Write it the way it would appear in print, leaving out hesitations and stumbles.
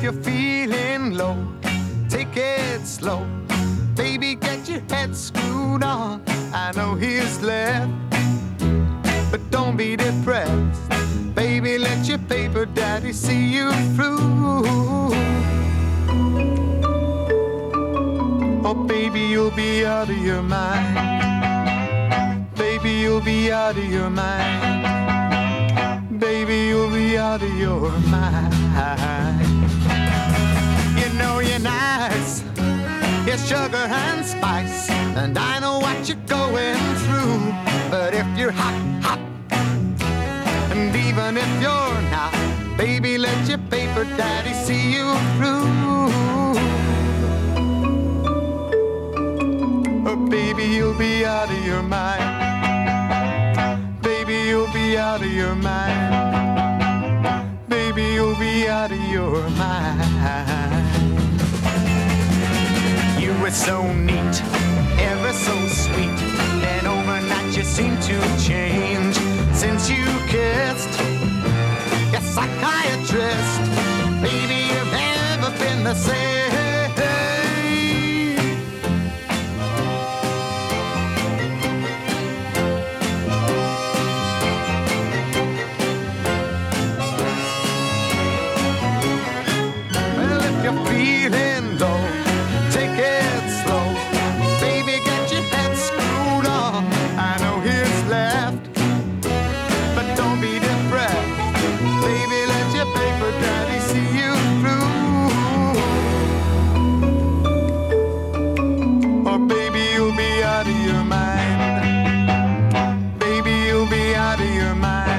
you're feeling low, take it slow. Baby, get your head screwed on. I know he's left, but don't be depressed. Baby, let your paper daddy see you through. Oh, baby, you'll be out of your mind. Baby, you'll be out of your mind. Baby, you'll be out of your mind. You know you're nice, you're sugar and spice, and I know what you're going through. But if you're hot, hot, and even if you're not, baby, let your paper daddy see you through. Oh, baby, you'll be out of your mind. Baby, you'll be out of your mind. Baby, you'll be out of your mind. You were so neat, ever so sweet, then overnight you seem to change. Since you kissed your psychiatrist, baby, you've never been the same. Well, if you're feeling low, take it slow. Baby, get your head screwed on. I know he's left, but don't be depressed. Baby, let your paper daddy see you through. Oh, baby, you'll be out of your mind. Baby, you'll be out of your mind.